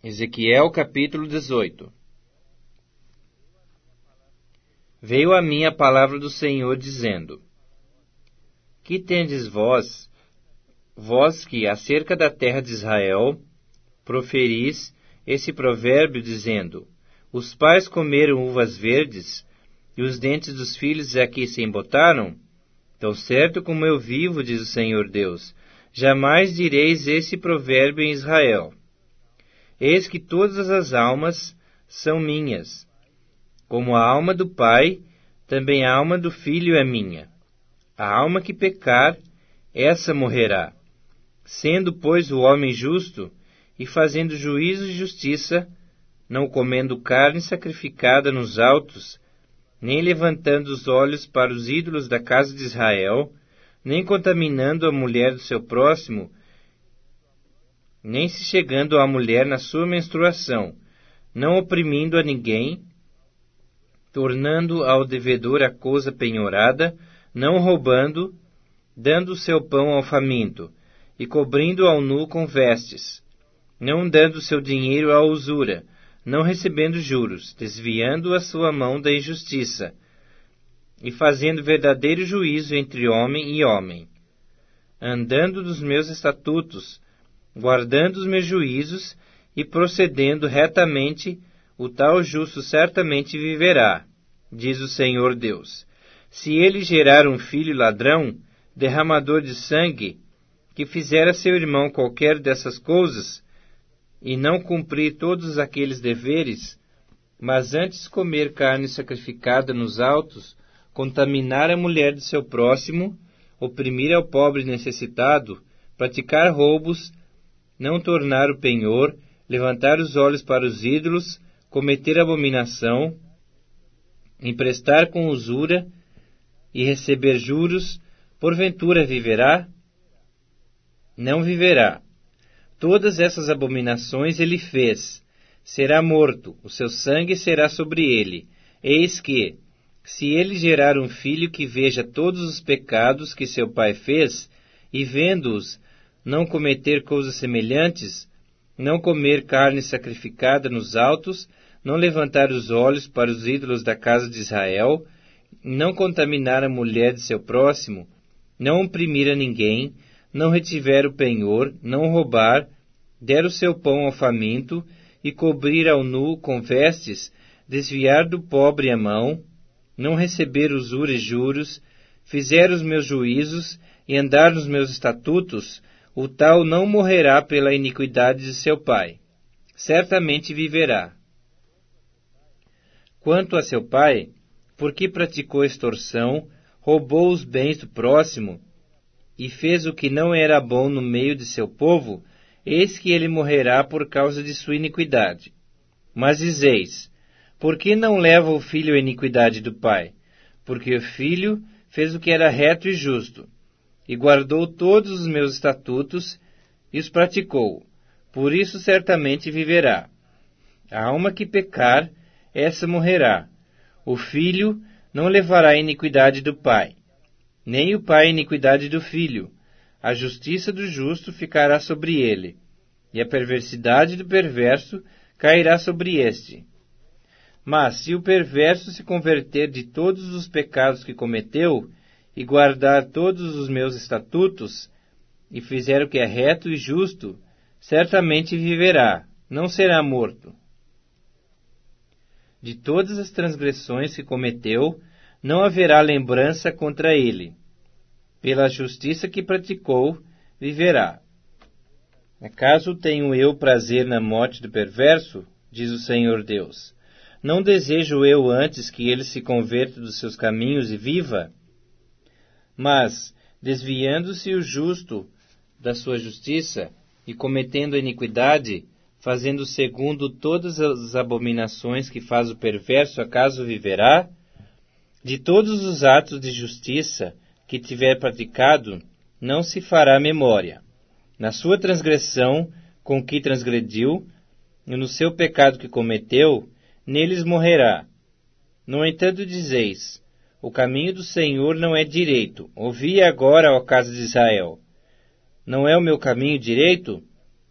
Ezequiel capítulo 18. Veio a mim a palavra do Senhor, dizendo: Que tendes vós que, acerca da terra de Israel, proferis esse provérbio, dizendo: Os pais comeram uvas verdes, e os dentes dos filhos aqui se embotaram? Tão certo como eu vivo, diz o Senhor Deus, jamais direis esse provérbio em Israel. Eis que todas as almas são minhas. Como a alma do pai, também a alma do filho é minha. A alma que pecar, essa morrerá. Sendo, pois, o homem justo, e fazendo juízo e justiça, não comendo carne sacrificada nos altos, nem levantando os olhos para os ídolos da casa de Israel, nem contaminando a mulher do seu próximo, nem se chegando à mulher na sua menstruação, não oprimindo a ninguém, tornando ao devedor a coisa penhorada, não roubando, dando o seu pão ao faminto, e cobrindo ao nu com vestes, não dando seu dinheiro à usura, não recebendo juros, desviando a sua mão da injustiça, e fazendo verdadeiro juízo entre homem e homem, andando nos meus estatutos, guardando os meus juízos e procedendo retamente, o tal justo certamente viverá, diz o Senhor Deus. Se ele gerar um filho ladrão, derramador de sangue, que fizer a seu irmão qualquer dessas coisas, e não cumprir todos aqueles deveres, mas antes comer carne sacrificada nos altos, contaminar a mulher de seu próximo, oprimir ao pobre necessitado, praticar roubos, não tornar o penhor, levantar os olhos para os ídolos, cometer abominação, emprestar com usura e receber juros, porventura viverá? Não viverá. Todas essas abominações ele fez. Será morto, o seu sangue será sobre ele. Eis que, se ele gerar um filho que veja todos os pecados que seu pai fez, e vendo-os, não cometer coisas semelhantes, não comer carne sacrificada nos altos, não levantar os olhos para os ídolos da casa de Israel, não contaminar a mulher de seu próximo, não oprimir a ninguém, não retiver o penhor, não roubar, der o seu pão ao faminto, e cobrir ao nu com vestes, desviar do pobre a mão, não receber usura e juros, fizer os meus juízos e andar nos meus estatutos, o tal não morrerá pela iniquidade de seu pai. Certamente viverá. Quanto a seu pai, porque praticou extorsão, roubou os bens do próximo, e fez o que não era bom no meio de seu povo, eis que ele morrerá por causa de sua iniquidade. Mas dizeis: por que não leva o filho a iniquidade do pai? Porque o filho fez o que era reto e justo, e guardou todos os meus estatutos, e os praticou. Por isso certamente viverá. A alma que pecar, essa morrerá. O filho não levará a iniquidade do pai, nem o pai a iniquidade do filho. A justiça do justo ficará sobre ele, e a perversidade do perverso cairá sobre este. Mas se o perverso se converter de todos os pecados que cometeu, e guardar todos os meus estatutos, e fizer o que é reto e justo, certamente viverá, não será morto. De todas as transgressões que cometeu, não haverá lembrança contra ele. Pela justiça que praticou, viverá. Acaso tenho eu prazer na morte do perverso? Diz o Senhor Deus. Não desejo eu antes que ele se converta dos seus caminhos e viva? Mas, desviando-se o justo da sua justiça, e cometendo a iniquidade, fazendo segundo todas as abominações que faz o perverso, acaso viverá? De todos os atos de justiça que tiver praticado, não se fará memória. Na sua transgressão com que transgrediu, e no seu pecado que cometeu, neles morrerá. No entanto dizeis: o caminho do Senhor não é direito. Ouvi agora, ó casa de Israel. Não é o meu caminho direito?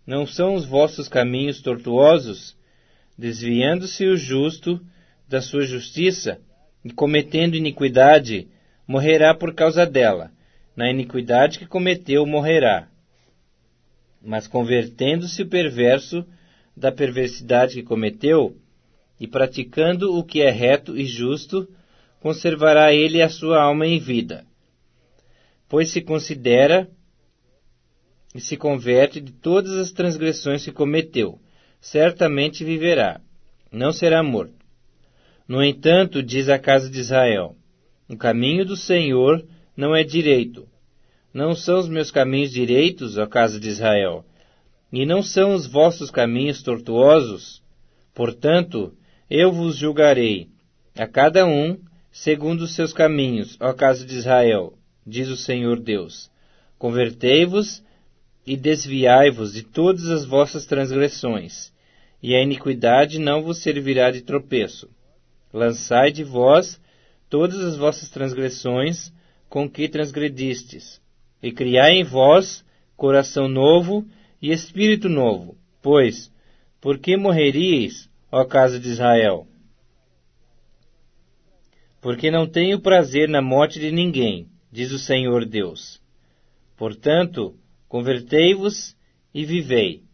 Não são os vossos caminhos tortuosos? Desviando-se o justo da sua justiça e cometendo iniquidade, morrerá por causa dela. Na iniquidade que cometeu, morrerá. Mas convertendo-se o perverso da perversidade que cometeu, e praticando o que é reto e justo, conservará ele a sua alma em vida. Pois se considera e se converte de todas as transgressões que cometeu, certamente viverá, não será morto. No entanto, diz a casa de Israel, o caminho do Senhor não é direito. Não são os meus caminhos direitos, ó casa de Israel, e não são os vossos caminhos tortuosos? Portanto, eu vos julgarei, a cada um, segundo os seus caminhos, ó casa de Israel, diz o Senhor Deus. Convertei-vos e desviai-vos de todas as vossas transgressões, e a iniquidade não vos servirá de tropeço. Lançai de vós todas as vossas transgressões com que transgredistes, e criai em vós coração novo e espírito novo. Pois, por que morreríeis, ó casa de Israel? Porque não tenho prazer na morte de ninguém, diz o Senhor Deus. Portanto, convertei-vos e vivei.